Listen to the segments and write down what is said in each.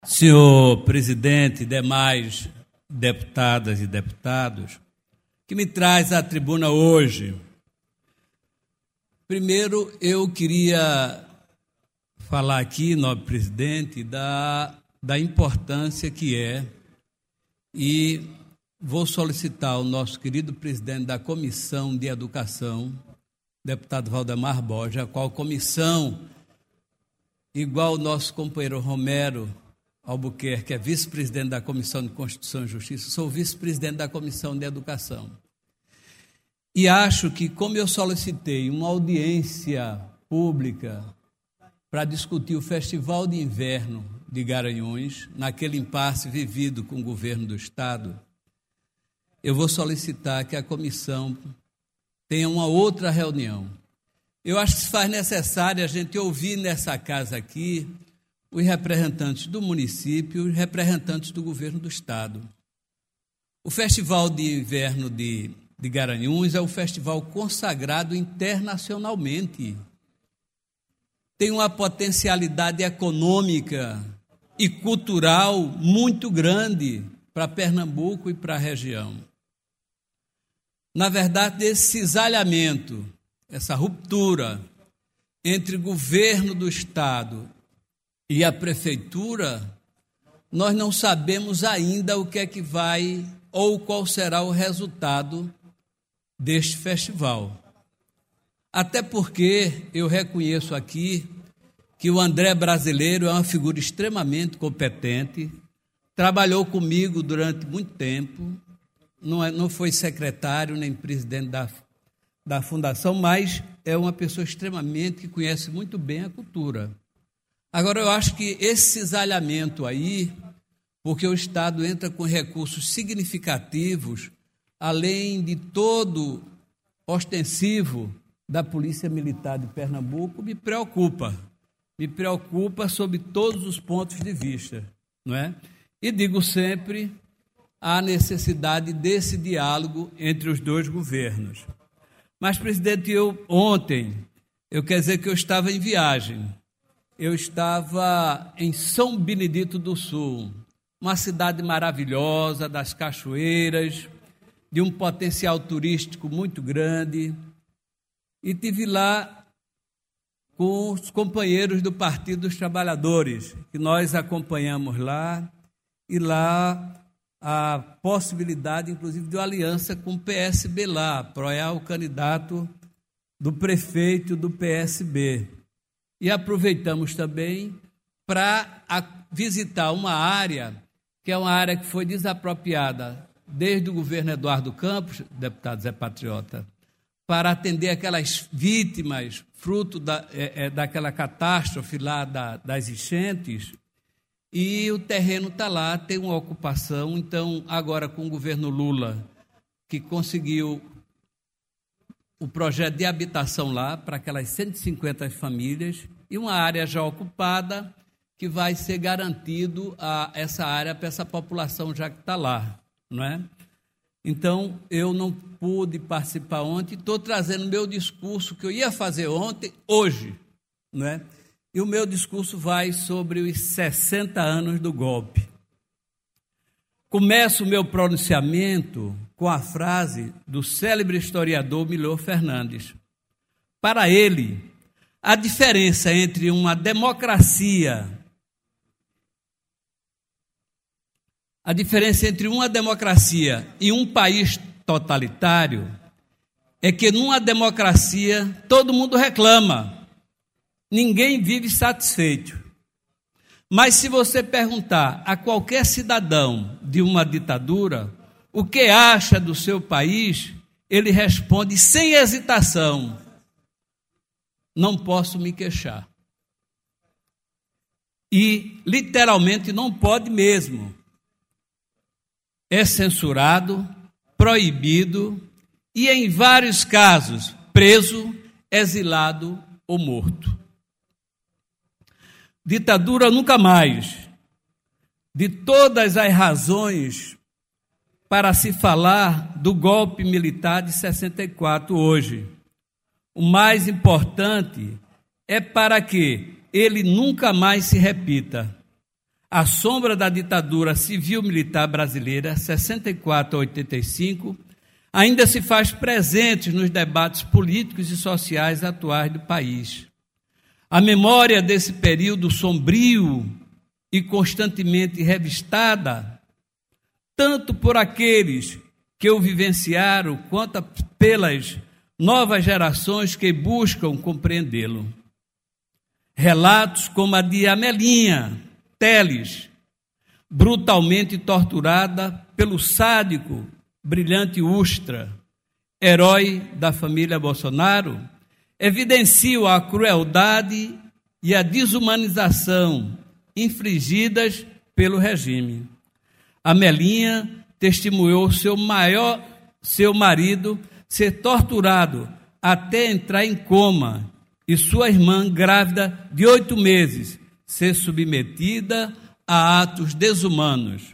Senhor presidente, demais deputadas e deputados, que me traz à tribuna hoje. Primeiro, eu queria falar aqui, nobre presidente, da importância que é, e vou solicitar ao nosso querido presidente da Comissão de Educação, deputado Valdemar Borges, a qual comissão, igual o nosso companheiro Romero Albuquerque, que é vice-presidente da Comissão de Constituição e Justiça, sou vice-presidente da Comissão de Educação. E acho que, como eu solicitei uma audiência pública para discutir o Festival de Inverno de Garanhuns, naquele impasse vivido com o governo do Estado, eu vou solicitar que a comissão tenha uma outra reunião. Eu acho que se faz necessário a gente ouvir nessa casa aqui os representantes do município e os representantes do governo do Estado. O Festival de Inverno de Garanhuns é um festival consagrado internacionalmente. Tem uma potencialidade econômica e cultural muito grande para Pernambuco e para a região. Na verdade, esse cisalhamento, essa ruptura entre o governo do Estado e a prefeitura, nós não sabemos ainda o que é que vai ou qual será o resultado deste festival. Até porque eu reconheço aqui que o André Brasileiro é uma figura extremamente competente, trabalhou comigo durante muito tempo, não foi secretário nem presidente da fundação, mas é uma pessoa extremamente que conhece muito bem a cultura. Agora, eu acho que esse cisalhamento aí, porque o Estado entra com recursos significativos, além de todo ostensivo da Polícia Militar de Pernambuco, me preocupa. Me preocupa sob todos os pontos de vista, não é? E digo sempre a necessidade desse diálogo entre os dois governos. Mas, presidente, ontem, eu quero dizer que eu estava em viagem. Eu estava em São Benedito do Sul, uma cidade maravilhosa, das cachoeiras, de um potencial turístico muito grande, e estive lá com os companheiros do Partido dos Trabalhadores, que nós acompanhamos lá, e lá a possibilidade, inclusive, de uma aliança com o PSB lá, apoiar o candidato do prefeito do PSB. E aproveitamos também para visitar uma área, que é uma área que foi desapropriada desde o governo Eduardo Campos, deputado Zé Patriota, para atender aquelas vítimas, fruto daquela catástrofe lá das enchentes, e o terreno está lá, tem uma ocupação. Então, agora com o governo Lula, que conseguiu o projeto de habitação lá para aquelas 150 famílias e uma área já ocupada que vai ser garantido essa área para essa população já que está lá, não é? Então, eu não pude participar ontem, estou trazendo meu discurso que eu ia fazer ontem, hoje, não é? E o meu discurso vai sobre os 60 anos do golpe. Começo o meu pronunciamento com a frase do célebre historiador Milor Fernandes. Para ele, a diferença entre uma democracia e um país totalitário é que numa democracia todo mundo reclama, ninguém vive satisfeito. Mas se você perguntar a qualquer cidadão de uma ditadura o que acha do seu país, ele responde sem hesitação: não posso me queixar. E, literalmente, não pode mesmo. É censurado, proibido e, em vários casos, preso, exilado ou morto. Ditadura nunca mais. De todas as razões para se falar do golpe militar de 64 hoje, o mais importante é para que ele nunca mais se repita. à sombra da ditadura civil-militar brasileira, 64 a 85, ainda se faz presente nos debates políticos e sociais atuais do país. A memória desse período sombrio e constantemente revistada, tanto por aqueles que o vivenciaram, quanto pelas novas gerações que buscam compreendê-lo. Relatos como a de Amelinha Teles, brutalmente torturada pelo sádico, brilhante Ustra, herói da família Bolsonaro, evidenciam a crueldade e a desumanização infligidas pelo regime. Amelinha testemunhou seu marido ser torturado até entrar em coma e sua irmã, grávida de 8 meses, ser submetida a atos desumanos.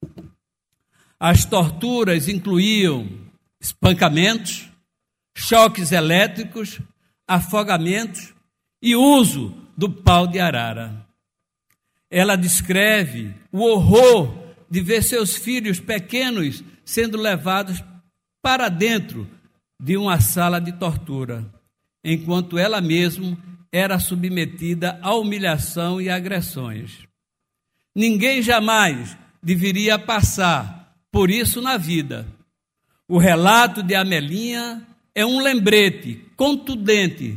As torturas incluíam espancamentos, choques elétricos, afogamentos e uso do pau de arara. Ela descreve o horror de ver seus filhos pequenos sendo levados para dentro de uma sala de tortura, enquanto ela mesma era submetida a humilhação e agressões. Ninguém jamais deveria passar por isso na vida. O relato de Amelinha é um lembrete contundente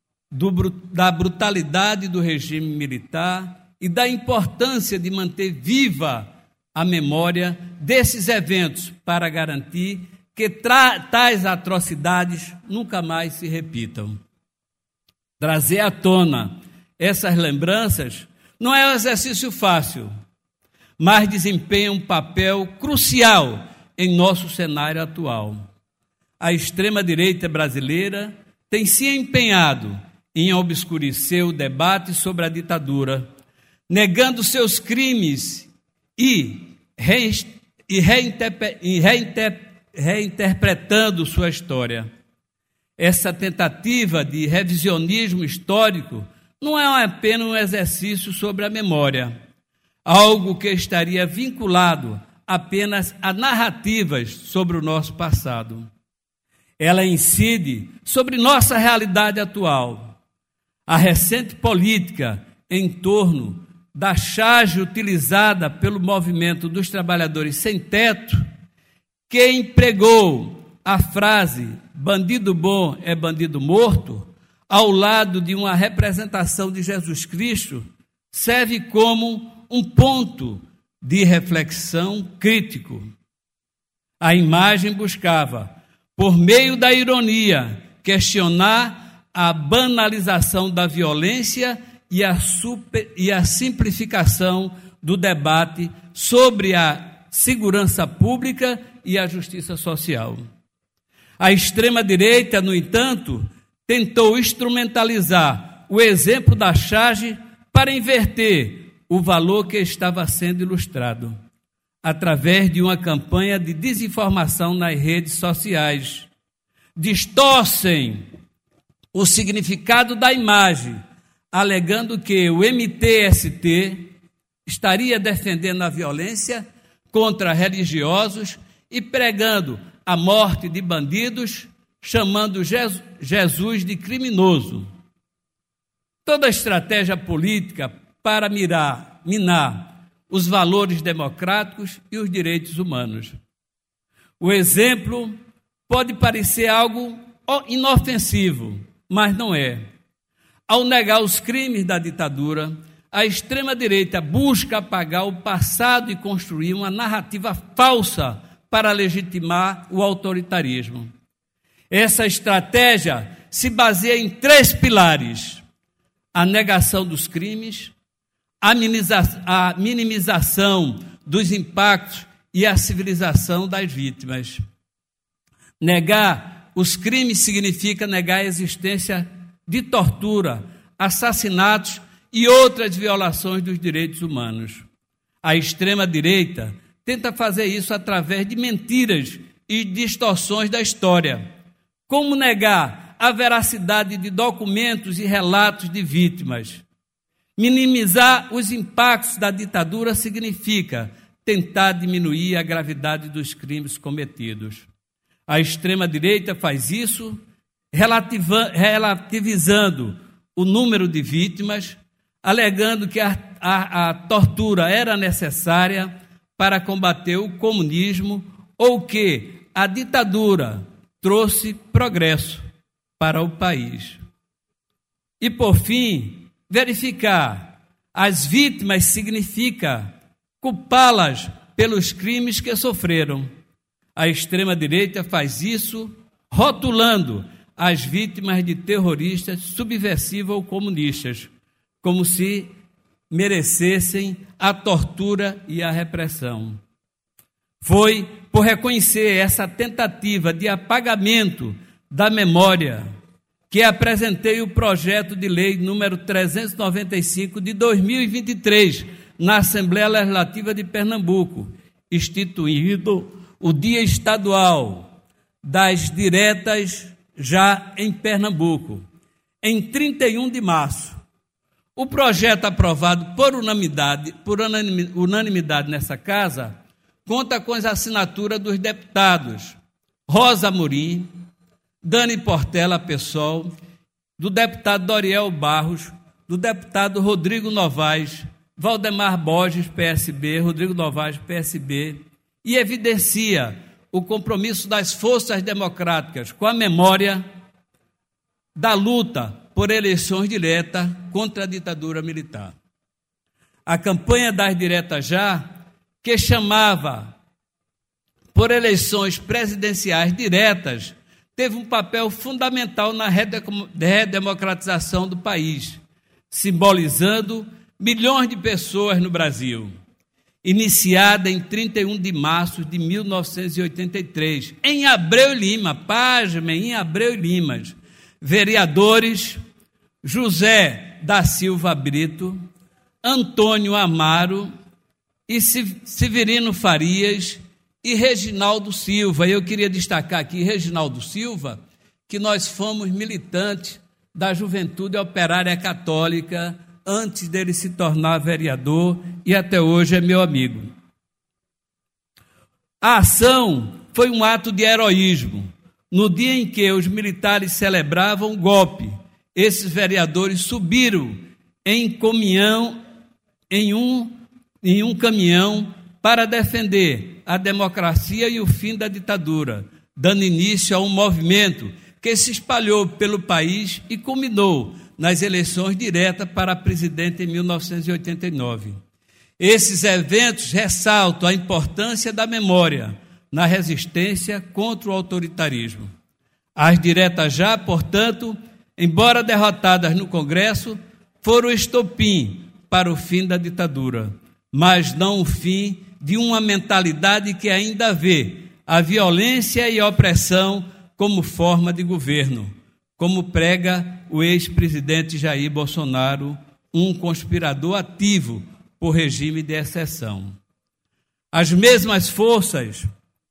da brutalidade do regime militar e da importância de manter viva a memória desses eventos para garantir que tais atrocidades nunca mais se repitam. Trazer à tona essas lembranças não é um exercício fácil, mas desempenha um papel crucial em nosso cenário atual. A extrema-direita brasileira tem se empenhado em obscurecer o debate sobre a ditadura, negando seus crimes e reinterpretando sua história. Essa tentativa de revisionismo histórico não é apenas um exercício sobre a memória, algo que estaria vinculado apenas a narrativas sobre o nosso passado. Ela incide sobre nossa realidade atual. A recente política em torno da charge utilizada pelo movimento dos trabalhadores sem teto, que empregou a frase "bandido bom é bandido morto", ao lado de uma representação de Jesus Cristo, serve como um ponto de reflexão crítico. A imagem buscava, por meio da ironia, questionar a banalização da violência e a simplificação do debate sobre a segurança pública e a justiça social. A extrema-direita, no entanto, tentou instrumentalizar o exemplo da charge para inverter o valor que estava sendo ilustrado, através de uma campanha de desinformação nas redes sociais. Distorcem o significado da imagem, alegando que o MTST estaria defendendo a violência contra religiosos e pregando a morte de bandidos, chamando Jesus de criminoso. Toda estratégia política para minar os valores democráticos e os direitos humanos. O exemplo pode parecer algo inofensivo, mas não é. Ao negar os crimes da ditadura, a extrema-direita busca apagar o passado e construir uma narrativa falsa para legitimar o autoritarismo. Essa estratégia se baseia em 3 pilares: a negação dos crimes, a minimização dos impactos e a civilização das vítimas. Negar os crimes significa negar a existência de tortura, assassinatos e outras violações dos direitos humanos. A extrema-direita tenta fazer isso através de mentiras e distorções da história. Como negar a veracidade de documentos e relatos de vítimas? Minimizar os impactos da ditadura significa tentar diminuir a gravidade dos crimes cometidos. A extrema-direita faz isso relativizando o número de vítimas, alegando que a tortura era necessária para combater o comunismo ou que a ditadura trouxe progresso para o país. E, por fim, verificar as vítimas significa culpá-las pelos crimes que sofreram. A extrema-direita faz isso rotulando as vítimas de terroristas subversivos ou comunistas, como se merecessem a tortura e a repressão. Foi por reconhecer essa tentativa de apagamento da memória que apresentei o projeto de lei número 395 de 2023 na Assembleia Legislativa de Pernambuco, instituído o Dia Estadual das Diretas já em Pernambuco, em 31 de março. O projeto aprovado por unanimidade nessa casa conta com as assinaturas dos deputados Rosa Amorim, Dani Portela, PSOL, do deputado Doriel Barros, do deputado Rodrigo Novaes, Valdemar Borges, PSB, Rodrigo Novaes, PSB, e evidencia o compromisso das forças democráticas com a memória da luta por eleições diretas contra a ditadura militar. A campanha das diretas já, que chamava por eleições presidenciais diretas, teve um papel fundamental na redemocratização do país, simbolizando milhões de pessoas no Brasil. Iniciada em 31 de março de 1983, em Abreu e Lima, pasmem, em Abreu e Lima, vereadores José da Silva Brito, Antônio Amaro e Severino Farias e Reginaldo Silva. Eu queria destacar aqui Reginaldo Silva, que nós fomos militantes da Juventude Operária Católica antes dele se tornar vereador e até hoje é meu amigo. A ação foi um ato de heroísmo. No dia em que os militares celebravam o golpe, esses vereadores subiram em um caminhão para defender a democracia e o fim da ditadura, dando início a um movimento que se espalhou pelo país e culminou nas eleições diretas para presidente em 1989. Esses eventos ressaltam a importância da memória na resistência contra o autoritarismo. As diretas já, portanto, embora derrotadas no Congresso, foram o estopim para o fim da ditadura, mas não o fim de uma mentalidade que ainda vê a violência e a opressão como forma de governo, como prega o ex-presidente Jair Bolsonaro, um conspirador ativo por regime de exceção. As mesmas forças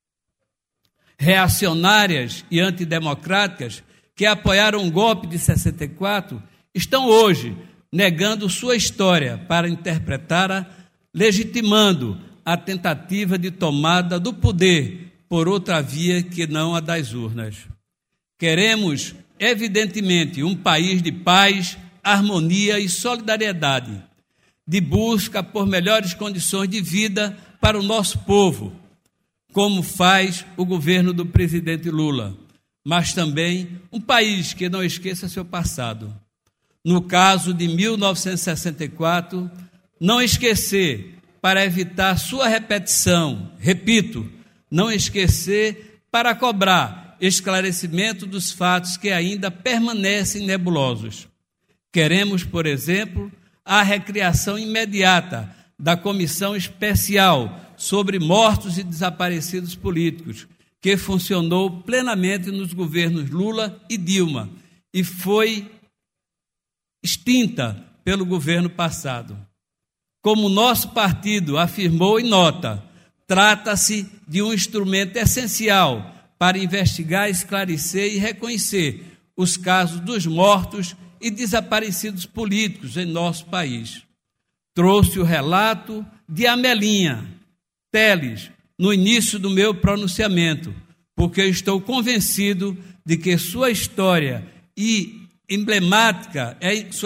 reacionárias e antidemocráticas que apoiaram o golpe de 64 estão hoje negando sua história para interpretá-la, legitimando a tentativa de tomada do poder por outra via que não a das urnas. Queremos, evidentemente, um país de paz, harmonia e solidariedade, de busca por melhores condições de vida para o nosso povo, como faz o governo do presidente Lula, mas também um país que não esqueça seu passado. No caso de 1964, não esquecer para evitar sua repetição, repito, não esquecer para cobrar esclarecimento dos fatos que ainda permanecem nebulosos. Queremos, por exemplo, a recriação imediata da Comissão Especial sobre Mortos e Desaparecidos Políticos, que funcionou plenamente nos governos Lula e Dilma e foi extinta pelo governo passado. Como nosso partido afirmou em nota, trata-se de um instrumento essencial para investigar, esclarecer e reconhecer os casos dos mortos e desaparecidos políticos em nosso país. Trouxe o relato de Amelinha Teles no início do meu pronunciamento, porque estou convencido de que sua história é emblemática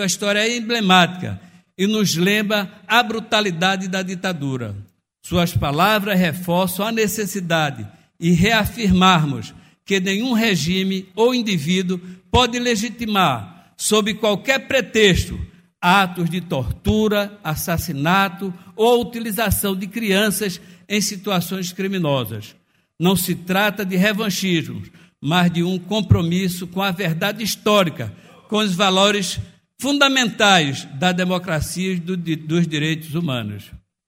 e nos lembra a brutalidade da ditadura. Suas palavras reforçam a necessidade de reafirmarmos que nenhum regime ou indivíduo pode legitimar, sob qualquer pretexto, atos de tortura, assassinato ou utilização de crianças em situações criminosas. Não se trata de revanchismo, mas de um compromisso com a verdade histórica, com os valores fundamentais da democracia e dos direitos humanos.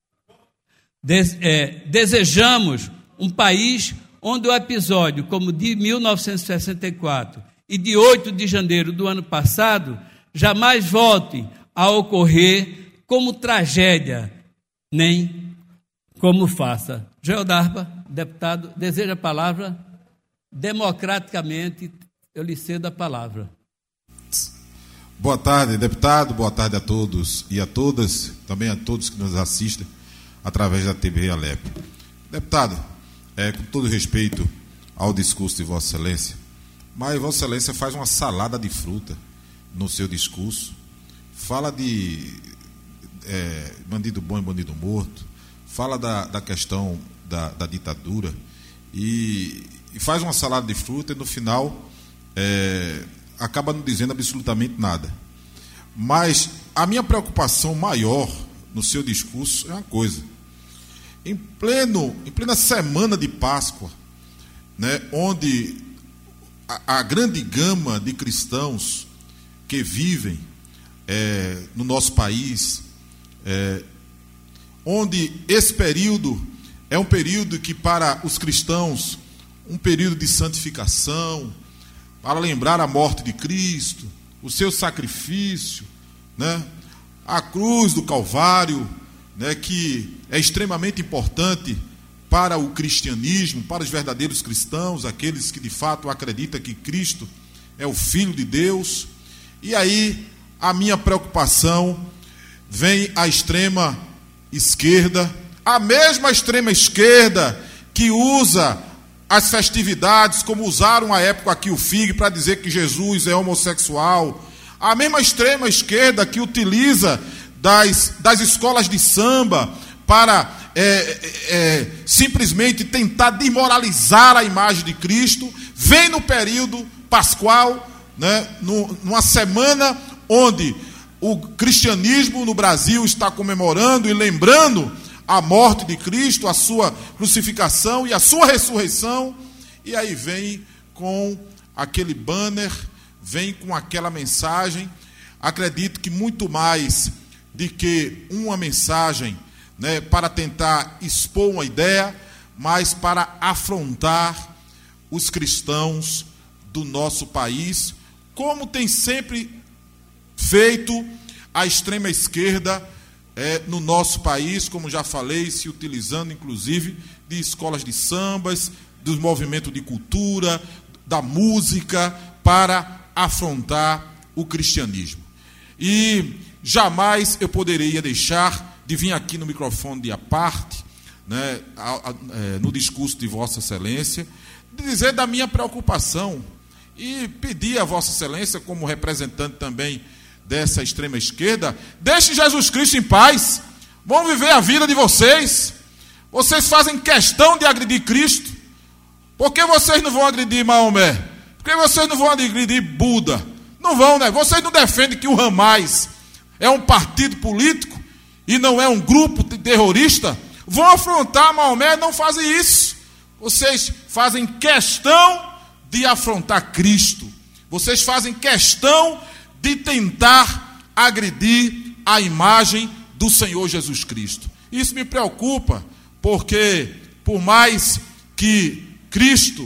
Desejamos um país onde o episódio, como de 1964 e de 8 de janeiro do ano passado, jamais volte a ocorrer como tragédia, nem como farsa. Geodarpa, deputado, deseja a palavra? Democraticamente, eu lhe cedo a palavra. Boa tarde, deputado, boa tarde a todos e a todas, também a todos que nos assistem através da TV Alep. Deputado, com todo respeito ao discurso de Vossa Excelência, mas Vossa Excelência faz uma salada de fruta no seu discurso, fala de bandido bom e bandido morto, fala da questão da ditadura e faz uma salada de fruta e no final acaba não dizendo absolutamente nada. Mas a minha preocupação maior no seu discurso é uma coisa. Em plena semana de Páscoa, né, onde a grande gama de cristãos que vivem no nosso país, onde esse período é um período que para os cristãos, um período de santificação, para lembrar a morte de Cristo, o seu sacrifício, né, a cruz do Calvário, né, que é extremamente importante para o cristianismo, para os verdadeiros cristãos, aqueles que de fato acreditam que Cristo é o Filho de Deus. E aí a minha preocupação vem à extrema esquerda, a mesma extrema esquerda que usa as festividades, como usaram à época aqui o FIG, para dizer que Jesus é homossexual, a mesma extrema esquerda que utiliza das escolas de samba para simplesmente tentar desmoralizar a imagem de Cristo, vem no período pascual, né, numa semana onde o cristianismo no Brasil está comemorando e lembrando a morte de Cristo, a sua crucificação e a sua ressurreição, e aí vem com aquele banner, vem com aquela mensagem. Acredito que muito mais de que uma mensagem, né, para tentar expor uma ideia, mas para afrontar os cristãos do nosso país, como tem sempre feito a extrema esquerda no nosso país, como já falei, se utilizando inclusive de escolas de sambas, dos movimentos de cultura, da música, para afrontar o cristianismo. E jamais eu poderia deixar de vir aqui no microfone de aparte, né, no discurso de Vossa Excelência, de dizer da minha preocupação e pedir a Vossa Excelência, como representante também dessa extrema esquerda, deixe Jesus Cristo em paz, vão viver a vida de vocês. Vocês fazem questão de agredir Cristo. Por que vocês não vão agredir Maomé? Por que vocês não vão agredir Buda? Não vão, né? Vocês não defendem que o Hamas é um partido político e não é um grupo terrorista? Vão afrontar Maomé, não fazem isso. Vocês fazem questão de afrontar Cristo. Vocês fazem questão de tentar agredir a imagem do Senhor Jesus Cristo. Isso me preocupa, porque por mais que Cristo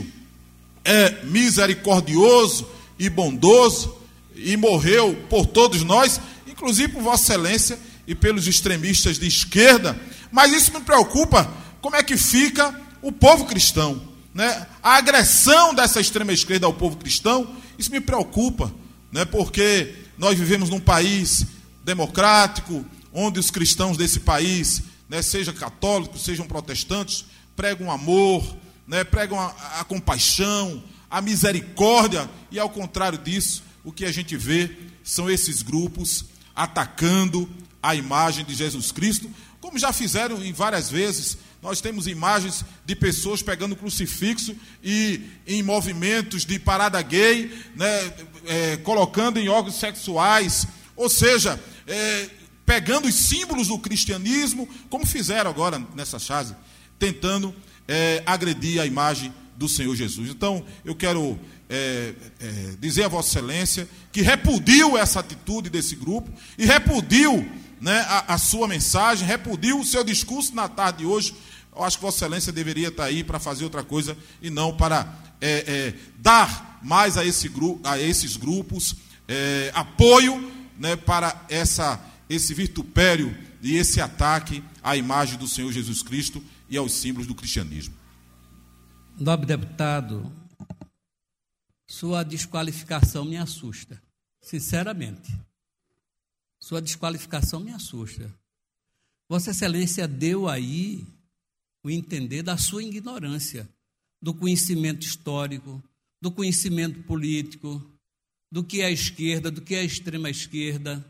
é misericordioso e bondoso e morreu por todos nós, inclusive por Vossa Excelência e pelos extremistas de esquerda, mas isso me preocupa, como é que fica o povo cristão, né? A agressão dessa extrema esquerda ao povo cristão, isso me preocupa, né? Porque nós vivemos num país democrático, onde os cristãos desse país, né, sejam católicos, sejam protestantes, pregam amor, né, pregam a compaixão, a misericórdia, e ao contrário disso, o que a gente vê são esses grupos atacando a imagem de Jesus Cristo, como já fizeram em várias vezes. Nós temos imagens de pessoas pegando crucifixo e em movimentos de parada gay, né, colocando em órgãos sexuais, ou seja, pegando os símbolos do cristianismo, como fizeram agora nessa chave, tentando agredir a imagem do Senhor Jesus. Então, eu quero dizer a Vossa Excelência que repudio essa atitude desse grupo e repudio, né, a sua mensagem, repudio o seu discurso na tarde de hoje. Eu acho que Vossa Excelência deveria estar aí para fazer outra coisa e não para dar mais a esses grupos apoio, né, para esse vitupério e esse ataque à imagem do Senhor Jesus Cristo e aos símbolos do cristianismo. Nobre deputado, sua desqualificação me assusta, sinceramente. Sua desqualificação me assusta. Vossa Excelência deu aí o entender da sua ignorância, do conhecimento histórico, do conhecimento político, do que é a esquerda, do que é a extrema esquerda,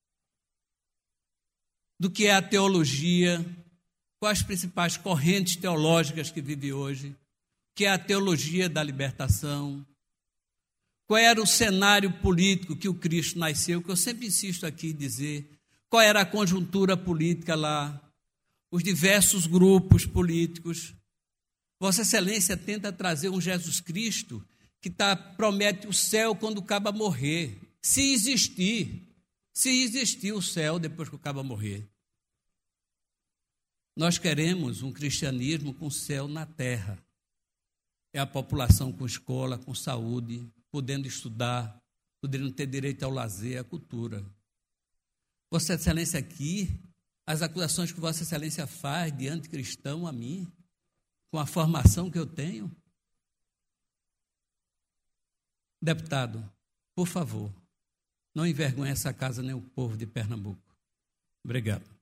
do que é a teologia, quais as principais correntes teológicas que vive hoje, que é a teologia da libertação, qual era o cenário político que o Cristo nasceu, que eu sempre insisto aqui em dizer, qual era a conjuntura política lá, os diversos grupos políticos. Vossa Excelência tenta trazer um Jesus Cristo que promete o céu quando o caba morrer, se existir o céu depois que o caba morrer. Nós queremos um cristianismo com céu na terra. É a população com escola, com saúde, podendo estudar, podendo ter direito ao lazer, à cultura. Vossa Excelência aqui, as acusações que Vossa Excelência faz de anticristão a mim, com a formação que eu tenho. Deputado, por favor, não envergonhe essa casa nem o povo de Pernambuco. Obrigado.